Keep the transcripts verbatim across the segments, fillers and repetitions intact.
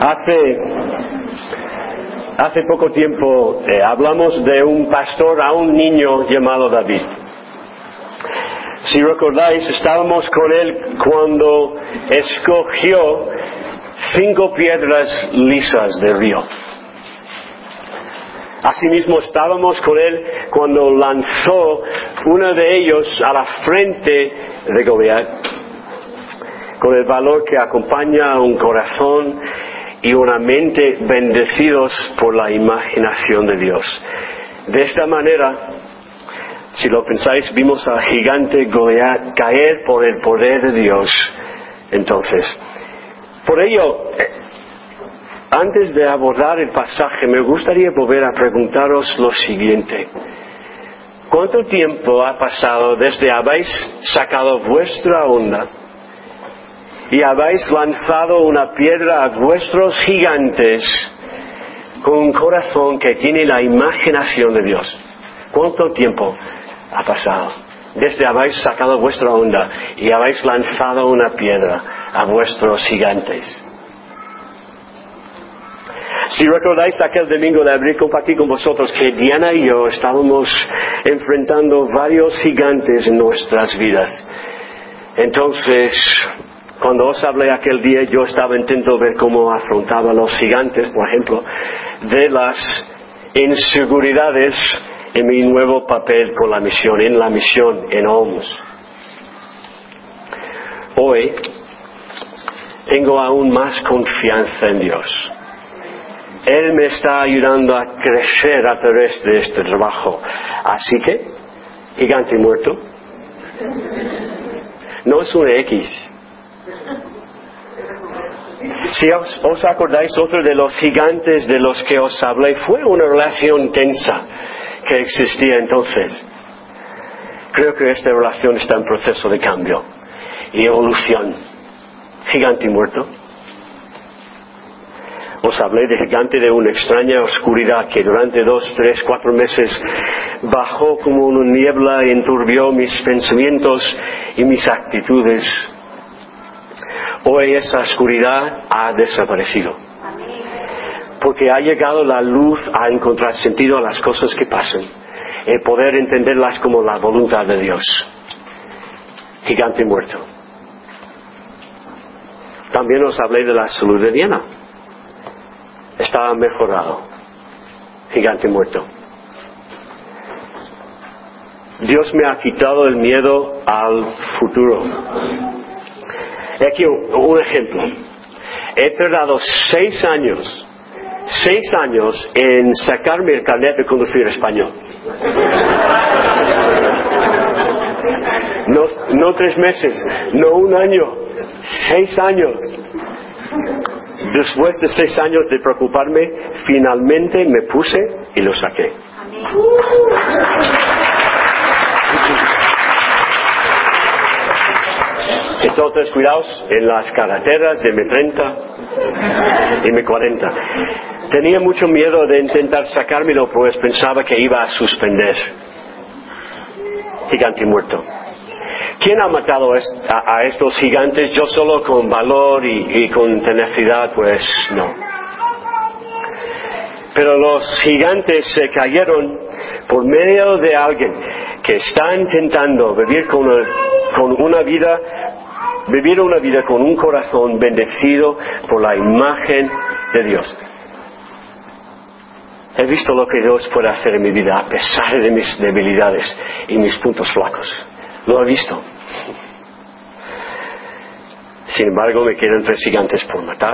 Hace, hace poco tiempo eh, hablamos de un pastor a un niño llamado David. Si recordáis, estábamos con él cuando escogió cinco piedras lisas del río. Asimismo, estábamos con él cuando lanzó uno de ellos a la frente de Goliat, con el valor que acompaña a un corazón y una mente bendecidos por la imaginación de Dios. De esta manera, si lo pensáis, vimos al gigante Goliat caer por el poder de Dios. Entonces, por ello, antes de abordar el pasaje, me gustaría volver a preguntaros lo siguiente. ¿Cuánto tiempo ha pasado desde habéis sacado vuestra onda y habéis lanzado una piedra a vuestros gigantes con un corazón que tiene la imaginación de Dios? ¿Cuánto tiempo ha pasado desde habéis sacado vuestra onda y habéis lanzado una piedra a vuestros gigantes? Si recordáis aquel domingo de abril, compartí con vosotros que Diana y yo estábamos enfrentando varios gigantes en nuestras vidas. Entonces, cuando os hablé aquel día, yo estaba intentando ver cómo afrontaba los gigantes, por ejemplo, de las inseguridades en mi nuevo papel con la misión, en la misión en Olmos. Hoy, tengo aún más confianza en Dios. Él me está ayudando a crecer a través de este trabajo. Así que, gigante muerto, no es una X. Si os, os acordáis, otro de los gigantes de los que os hablé fue una relación tensa que existía entonces. Creo que esta relación está en proceso de cambio y evolución. Gigante muerto. Os hablé de gigante de una extraña oscuridad que durante dos, tres, cuatro meses bajó como una niebla y enturbió mis pensamientos y mis actitudes. Hoy esa oscuridad ha desaparecido. Porque ha llegado la luz a encontrar sentido a las cosas que pasan. El poder entenderlas como la voluntad de Dios. Gigante muerto. También os hablé de la salud de Diana. Estaba mejorado. Gigante muerto. Dios me ha quitado el miedo al futuro. Aquí un ejemplo. He tardado seis años, seis años en sacarme el carnet de conducir español. No, no tres meses, no un año, seis años. Después de seis años de preocuparme, finalmente me puse y lo saqué. Entonces, cuidaos en las carreteras de eme treinta y eme cuarenta. Tenía mucho miedo de intentar sacármelo, pues pensaba que iba a suspender. Gigante muerto. ¿Quién ha matado a, a estos gigantes? Yo solo con valor y, y con tenacidad, pues no. Pero los gigantes se cayeron por medio de alguien que está intentando vivir con una, con una vida, vivir una vida con un corazón bendecido por la imagen de Dios. He visto lo que Dios puede hacer en mi vida a pesar de mis debilidades y mis puntos flacos. Lo he visto. Sin embargo, me quedan tres gigantes por matar.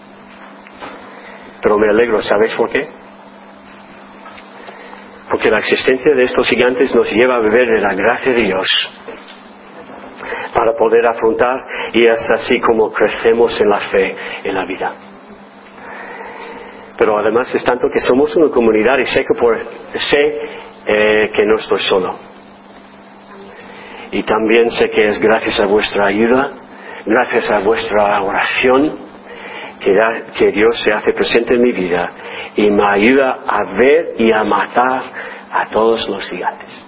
Pero me alegro, ¿sabéis por qué? Porque la existencia de estos gigantes nos lleva a beber de la gracia de Dios para poder afrontar, y es así como crecemos en la fe, en la vida. Pero además es tanto que somos una comunidad y sé que, por, sé, eh, que no estoy solo. Y también sé que es gracias a vuestra ayuda, gracias a vuestra oración, que, da, que Dios se hace presente en mi vida y me ayuda a ver y a matar a todos los gigantes.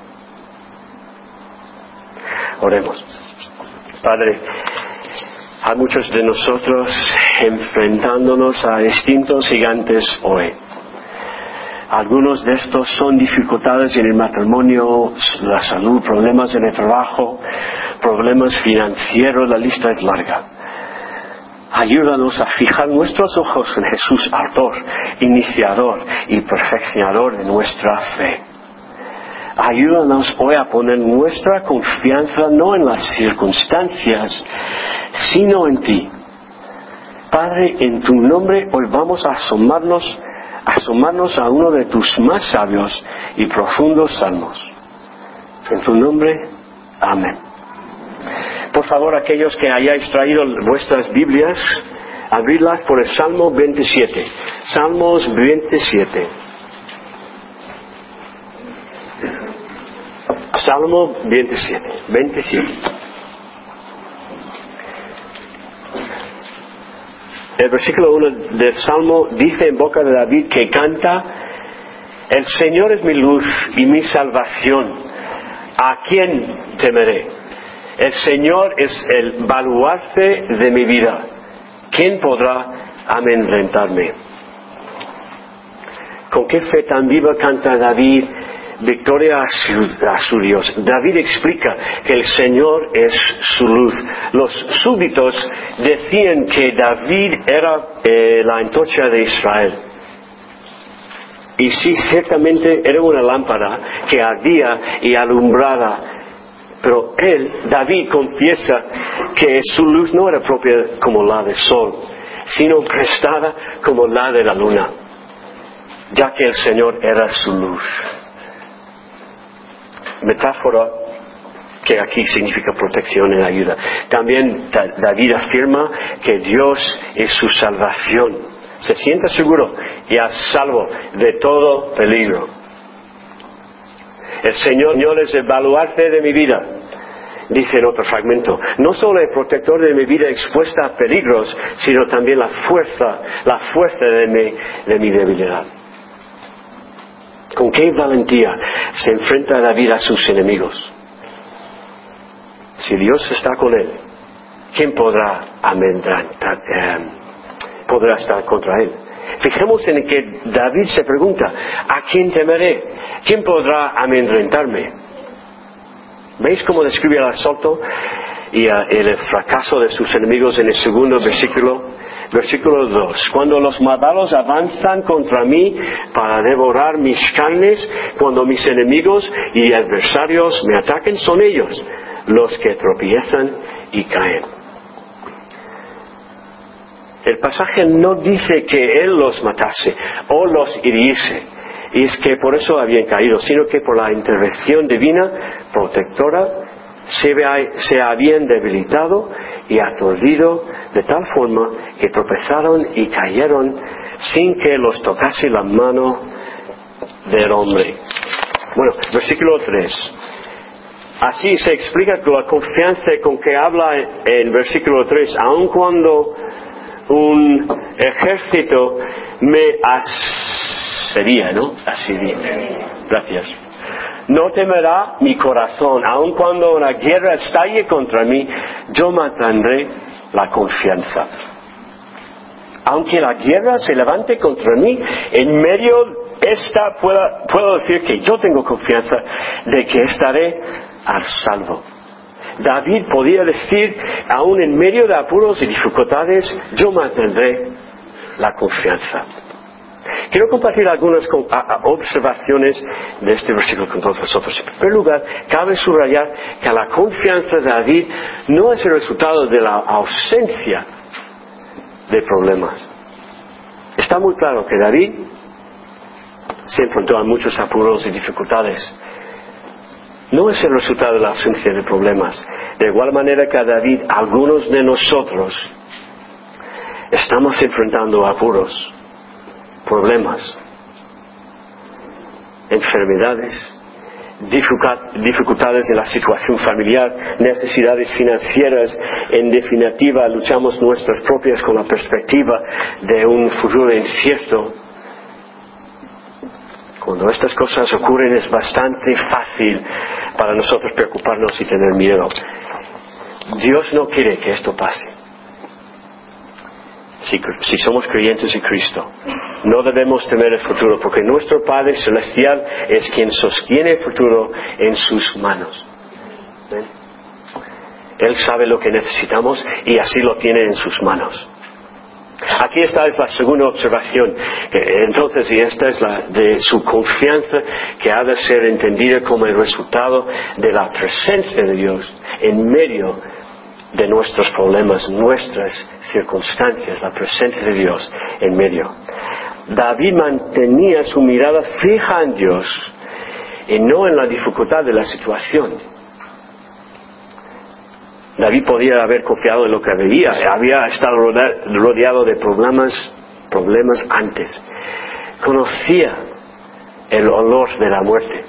Oremos. Padre, a muchos de nosotros enfrentándonos a distintos gigantes hoy. Algunos de estos son dificultades en el matrimonio, la salud, problemas en el trabajo, problemas financieros, la lista es larga. Ayúdanos a fijar nuestros ojos en Jesús, autor, iniciador y perfeccionador de nuestra fe. Ayúdanos hoy a poner nuestra confianza no en las circunstancias, sino en ti. Padre, en tu nombre hoy vamos a asomarnos, asomarnos a uno de tus más sabios y profundos salmos. En tu nombre, amén. Por favor, aquellos que hayáis traído vuestras Biblias, abridlas por el Salmo veintisiete. Salmos veintisiete. Salmo veintisiete. veintisiete. El versículo uno del Salmo dice en boca de David, que canta: el Señor es mi luz y mi salvación, ¿a quién temeré? El Señor es el baluarte de mi vida, ¿quién podrá amedrentarme? ¿Con qué fe tan viva canta David victoria a su, a su Dios? David explica que el Señor es su luz. Los súbditos decían que David era eh, la antorcha de Israel. Y sí, ciertamente era una lámpara que ardía y alumbraba. Pero él, David, confiesa que su luz no era propia como la del sol, sino prestada como la de la luna, ya que el Señor era su luz. Metáfora que aquí significa protección y ayuda. También David afirma que Dios es su salvación. Se siente seguro y a salvo de todo peligro. El Señor es el baluarte de mi vida, dice en otro fragmento. No solo el protector de mi vida expuesta a peligros, sino también la fuerza, la fuerza de mi, de mi debilidad. ¿Con qué valentía se enfrenta David a sus enemigos? Si Dios está con él, ¿quién podrá amedrentar, eh, podrá estar contra él? Fijemos en que David se pregunta: ¿a quién temeré? ¿Quién podrá amedrentarme? ¿Veis cómo describe el asalto y uh, el fracaso de sus enemigos en el segundo versículo? Versículo dos. Cuando los malvados avanzan contra mí para devorar mis carnes, cuando mis enemigos y adversarios me ataquen, son ellos los que tropiezan y caen. El pasaje no dice que él los matase o los hiriese, y es que por eso habían caído, sino que por la intervención divina protectora se, se habían debilitado y aturdido de tal forma que tropezaron y cayeron sin que los tocase la mano del hombre. Bueno, versículo tres. Así se explica con la confianza con que habla en versículo tres, aun cuando un ejército me asedia, ¿no? Asedia. Gracias. No temerá mi corazón, aun cuando una guerra estalle contra mí, yo mantendré la confianza. Aunque la guerra se levante contra mí, en medio esta pueda, puedo decir que yo tengo confianza de que estaré a salvo. David podía decir, aún en medio de apuros y dificultades, yo mantendré la confianza. Quiero compartir algunas observaciones de este versículo con todos vosotros. En primer lugar, cabe subrayar que la confianza de David no es el resultado de la ausencia de problemas. Está muy claro que David se enfrentó a muchos apuros y dificultades. No es el resultado de la ausencia de problemas. De igual manera que a David, algunos de nosotros estamos enfrentando apuros, problemas, enfermedades, dificultades en la situación familiar, necesidades financieras. En definitiva, luchamos nuestras propias con la perspectiva de un futuro incierto. Cuando estas cosas ocurren es bastante fácil para nosotros preocuparnos y tener miedo. Dios no quiere que esto pase. Si, si somos creyentes en Cristo, no debemos temer el futuro, porque nuestro Padre Celestial es quien sostiene el futuro en sus manos. ¿Ven? Él sabe lo que necesitamos y así lo tiene en sus manos. Aquí esta es la segunda observación. Entonces, y esta es la de su confianza, que ha de ser entendida como el resultado de la presencia de Dios en medio de nuestros problemas, nuestras circunstancias, la presencia de Dios en medio. David mantenía su mirada fija en Dios y no en la dificultad de la situación. David podía haber confiado en lo que veía, había estado rodeado de problemas, problemas antes. Conocía el olor de la muerte.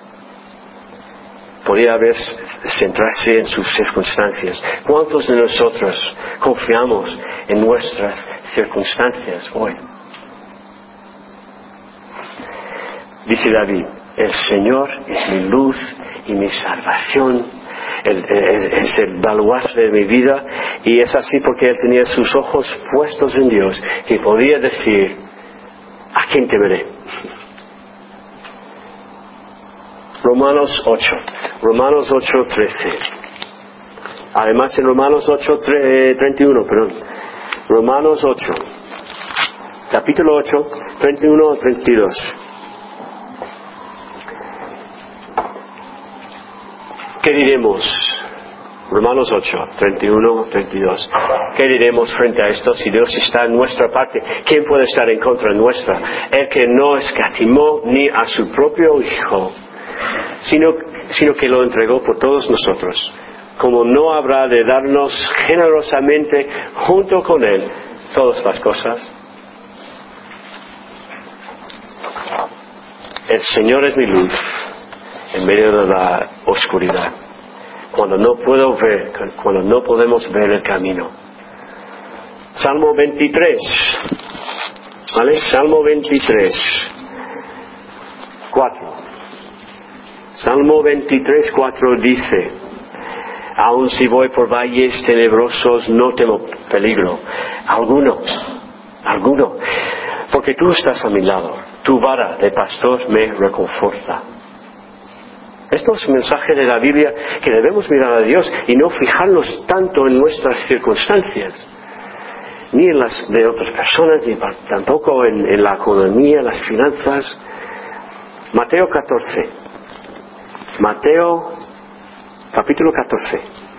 Podía haber centrarse en sus circunstancias. ¿Cuántos de nosotros confiamos en nuestras circunstancias hoy? Dice David, el Señor es mi luz y mi salvación, el, es, es el baluarte de mi vida, y es así porque él tenía sus ojos puestos en Dios, que podía decir, ¿a quién temeré? Romanos ocho, Romanos ocho, trece. Además en Romanos ocho, treinta y uno, perdón. Romanos ocho, capítulo ocho, treinta y uno a treinta y dos. ¿Qué diremos? Romanos ocho, treinta y uno, treinta y dos. ¿Qué diremos frente a esto? Si Dios está en nuestra parte, ¿quién puede estar en contra nuestra? El que no escatimó ni a su propio Hijo, sino, sino que lo entregó por todos nosotros, como no habrá de darnos generosamente junto con Él todas las cosas. El Señor es mi luz en medio de la oscuridad, cuando no puedo ver, cuando no podemos ver el camino. Salmo veintitrés, ¿vale? Salmo veintitrés, cuatro. Salmo veintitrés, cuatro dice, aun si voy por valles tenebrosos no temo peligro alguno, alguno, porque tú estás a mi lado, tu vara de pastor me reconforta. Esto es un mensaje de la Biblia, que debemos mirar a Dios y no fijarnos tanto en nuestras circunstancias, ni en las de otras personas, ni tampoco en, en la economía, las finanzas. Mateo catorce, Mateo capítulo catorce,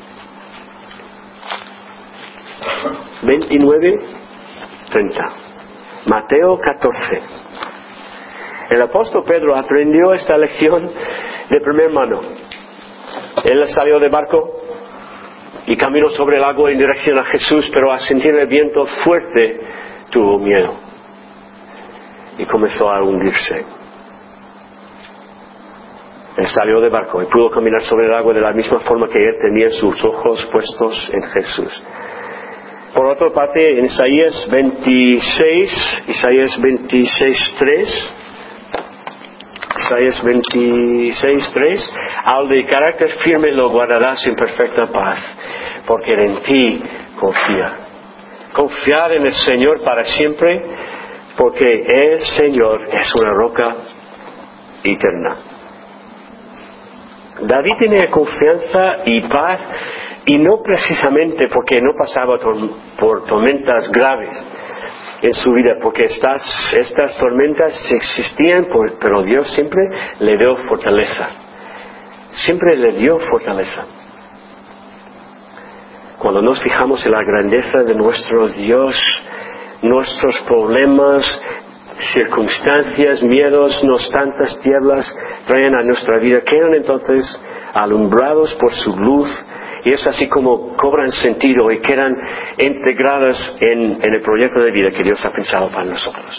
veintinueve, treinta. Mateo catorce. El apóstol Pedro aprendió esta lección de primera mano. Él salió de barco y caminó sobre el agua en dirección a Jesús, pero al sentir el viento fuerte tuvo miedo y comenzó a hundirse. Él salió de barco y pudo caminar sobre el agua de la misma forma que él tenía sus ojos puestos en Jesús. Por otra parte, en Isaías veintiséis, Isaías veintiséis, tres, Isaías veintiséis, tres, al de carácter firme lo guardarás en perfecta paz, porque en ti confía. Confiar en el Señor para siempre, porque el Señor es una roca eterna. David tenía confianza y paz, y no precisamente porque no pasaba por tormentas graves en su vida, porque estas, estas tormentas existían, pero Dios siempre le dio fortaleza. Siempre le dio fortaleza. Cuando nos fijamos en la grandeza de nuestro Dios, nuestros problemas, circunstancias, miedos, no tantas tinieblas traen a nuestra vida, quedan entonces alumbrados por su luz, y es así como cobran sentido y quedan integradas en, en el proyecto de vida que Dios ha pensado para nosotros.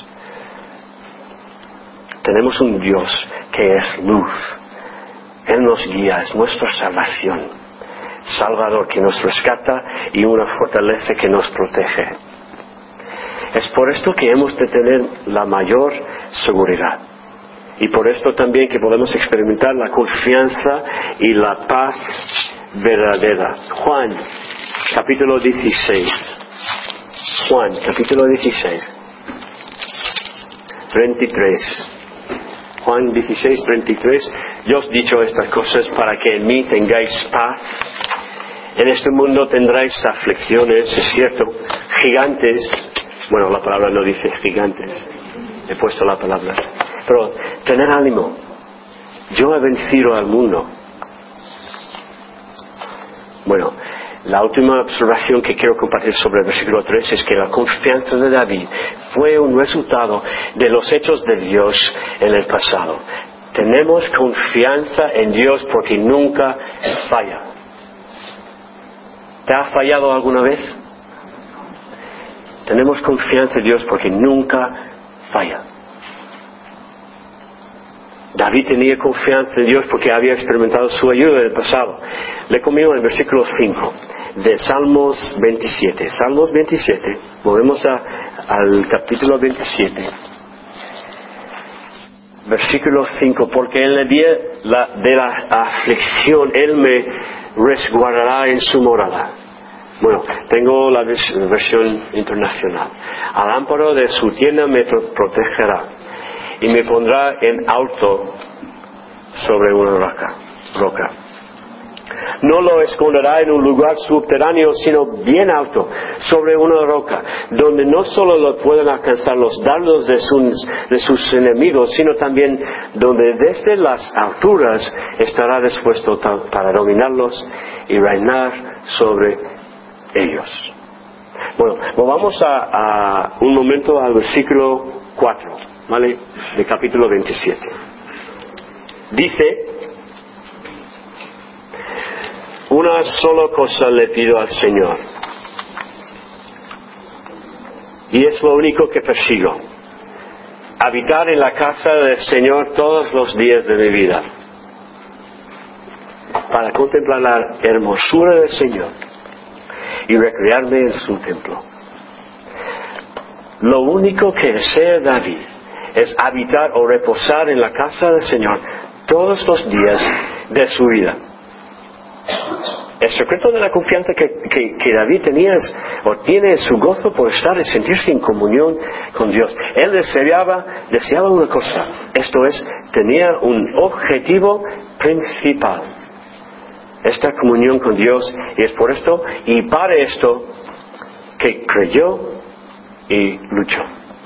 Tenemos un Dios que es luz. Él nos guía, es nuestra salvación, Salvador que nos rescata y una fortaleza que nos protege. Es por esto que hemos de tener la mayor seguridad. Y por esto también que podemos experimentar la confianza y la paz verdadera. Juan, capítulo dieciséis. Juan, capítulo dieciséis, treinta y tres. Juan dieciséis, treinta y tres. Yo os he dicho estas cosas para que en mí tengáis paz. En este mundo tendréis aflicciones, es cierto, gigantes. Bueno, la palabra no dice gigantes. He puesto la palabra. Pero tener ánimo. Yo he vencido al mundo. Bueno, la última observación que quiero compartir sobre el versículo tres es que la confianza de David fue un resultado de los hechos de Dios en el pasado. Tenemos confianza en Dios porque nunca falla. ¿Te ha fallado alguna vez? Tenemos confianza en Dios porque nunca falla. David tenía confianza en Dios porque había experimentado su ayuda en el pasado. Le conmigo en el versículo cinco de Salmos veintisiete. Salmos veintisiete. Volvemos a, al capítulo veintisiete. Versículo cinco. Porque en el día la, de la aflicción Él me resguardará en su morada. Bueno, tengo la versión internacional. Al amparo de su tienda me protegerá y me pondrá en alto sobre una roca. roca. No lo esconderá en un lugar subterráneo, sino bien alto, sobre una roca, donde no solo lo pueden alcanzar los dardos de sus, de sus enemigos, sino también donde desde las alturas estará dispuesto para dominarlos y reinar sobre ellos. Bueno, volvamos a, a un momento al versículo cuatro, ¿vale? De capítulo veintisiete. Dice: una sola cosa le pido al Señor, y es lo único que persigo: habitar en la casa del Señor todos los días de mi vida, para contemplar la hermosura del Señor y recrearme en su templo. Lo único que desea David es habitar o reposar en la casa del Señor todos los días de su vida. El secreto de la confianza que, que, que David tenía es, o tiene su gozo por estar y sentirse en comunión con Dios. Él deseaba, deseaba una cosa, esto es, tenía un objetivo principal: esta comunión con Dios, y es por esto y para esto que creyó y luchó.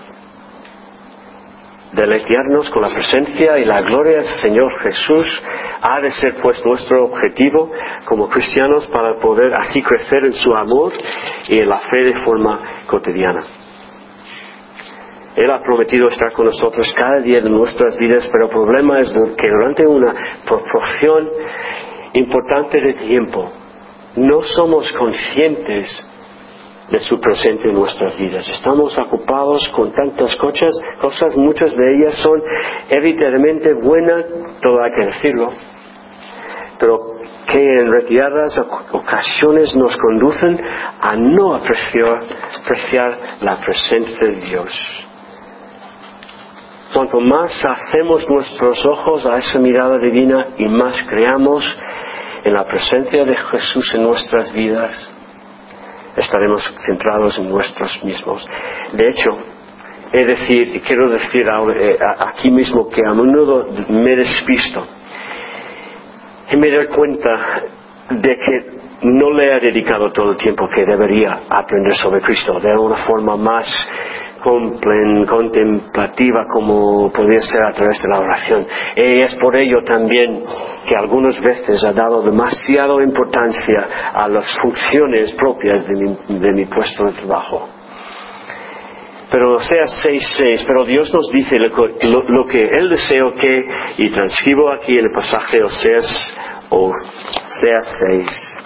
Deleitearnos con la presencia y la gloria del Señor Jesús ha de ser pues nuestro objetivo como cristianos, para poder así crecer en su amor y en la fe de forma cotidiana. Él ha prometido estar con nosotros cada día de nuestras vidas, pero el problema es que durante una proporción importante de tiempo no somos conscientes de su presente en nuestras vidas. Estamos ocupados con tantas cosas, cosas muchas de ellas son evidentemente buenas, todo hay que decirlo, pero que en retiradas ocasiones nos conducen a no apreciar, apreciar la presencia de Dios. Cuanto más hacemos nuestros ojos a esa mirada divina y más creamos en la presencia de Jesús en nuestras vidas, estaremos centrados en nosotros mismos. De hecho, he decir, y quiero decir ahora, eh, aquí mismo, que a menudo me despisto y me doy cuenta de que no le he dedicado todo el tiempo que debería a aprender sobre Cristo de una forma más contemplativa, como podría ser a través de la oración. Y es por ello también que algunas veces ha dado demasiada importancia a las funciones propias de mi, de mi puesto de trabajo. Pero Oseas seis seis, pero Dios nos dice lo, lo, lo que Él desea que, y transcribo aquí en el pasaje de Oseas, Oseas seis.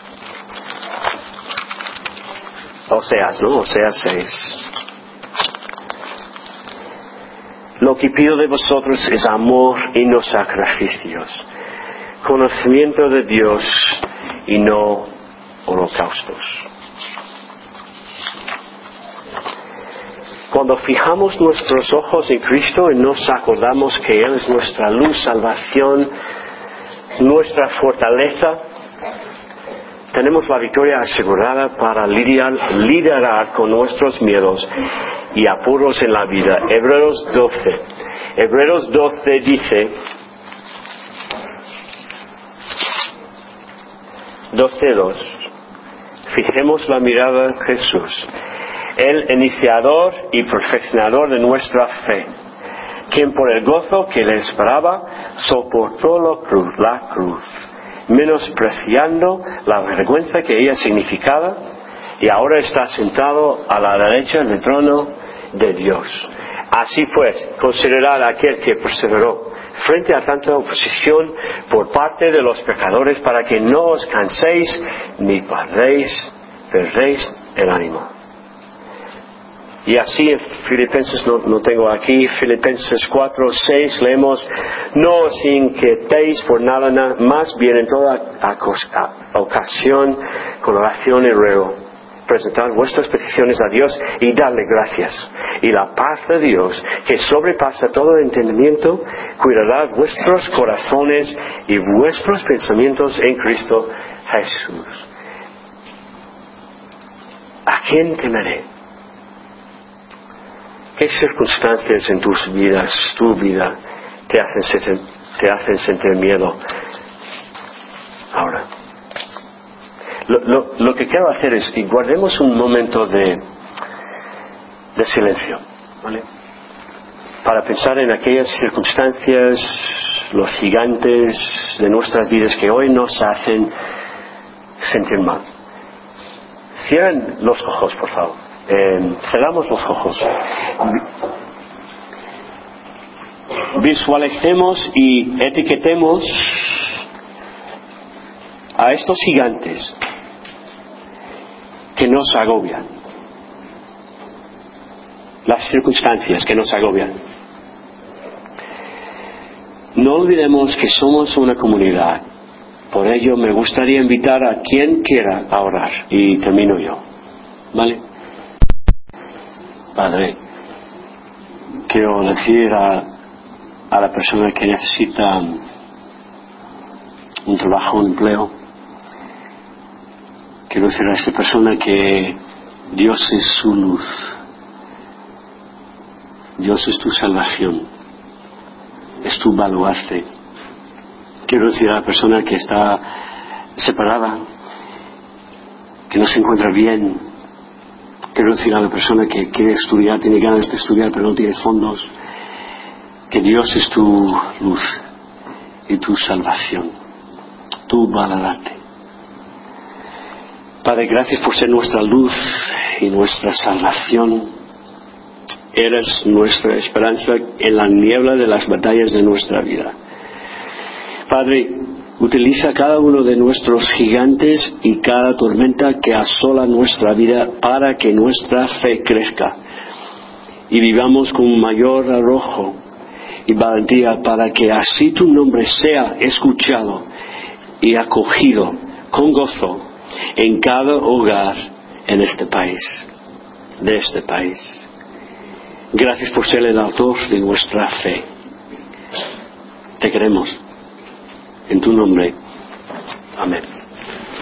Oseas, ¿no? Oseas seis. Lo que pido de vosotros es amor y no sacrificios, conocimiento de Dios y no holocaustos. Cuando fijamos nuestros ojos en Cristo y nos acordamos que Él es nuestra luz, salvación, nuestra fortaleza, tenemos la victoria asegurada para lidiar, liderar con nuestros miedos y apuros en la vida. Hebreos doce. Hebreos doce dice, doce dos. Fijemos la mirada en Jesús, el iniciador y perfeccionador de nuestra fe, quien por el gozo que le esperaba soportó la cruz, la cruz, menospreciando la vergüenza que ella significaba, y ahora está sentado a la derecha del trono de Dios. Así pues, considerad a aquel que perseveró frente a tanta oposición por parte de los pecadores, para que no os canséis ni perdéis, perdéis el ánimo. Y así en Filipenses, no, no tengo aquí, Filipenses cuatro, seis, leemos: no os inquietéis por nada, nada más bien en toda ocasión, con oración y ruego, presentad vuestras peticiones a Dios y darle gracias. Y la paz de Dios, que sobrepasa todo entendimiento, cuidará vuestros corazones y vuestros pensamientos en Cristo Jesús. ¿A quién temeré? ¿Qué circunstancias en tus vidas, tu vida, te hacen sentir, te hacen sentir miedo ahora? Lo, lo, lo que quiero hacer es que guardemos un momento de, de silencio, ¿vale? Para pensar en aquellas circunstancias, los gigantes de nuestras vidas que hoy nos hacen sentir mal. Cierren los ojos, por favor. Eh, cerramos los ojos. Visualicemos y etiquetemos a estos gigantes que nos agobian, las circunstancias que nos agobian. No olvidemos que somos una comunidad. Por ello me gustaría invitar a quien quiera a orar, y termino yo, ¿vale? Padre, quiero decir a, a la persona que necesita un trabajo, un empleo, quiero decir a esta persona que Dios es su luz, Dios es tu salvación, es tu baluarte. Quiero decir a la persona que está separada, que no se encuentra bien. Quiero decir a la persona que quiere estudiar, tiene ganas de estudiar pero no tiene fondos, que Dios es tu luz y tu salvación, tu baluarte. Padre, gracias por ser nuestra luz y nuestra salvación. Eres nuestra esperanza en la niebla de las batallas de nuestra vida. Padre, utiliza cada uno de nuestros gigantes y cada tormenta que asola nuestra vida para que nuestra fe crezca y vivamos con mayor arrojo y valentía, para que así tu nombre sea escuchado y acogido con gozo en cada hogar en este país, de este país. Gracias por ser el autor de nuestra fe. Te queremos. En tu nombre. Amén.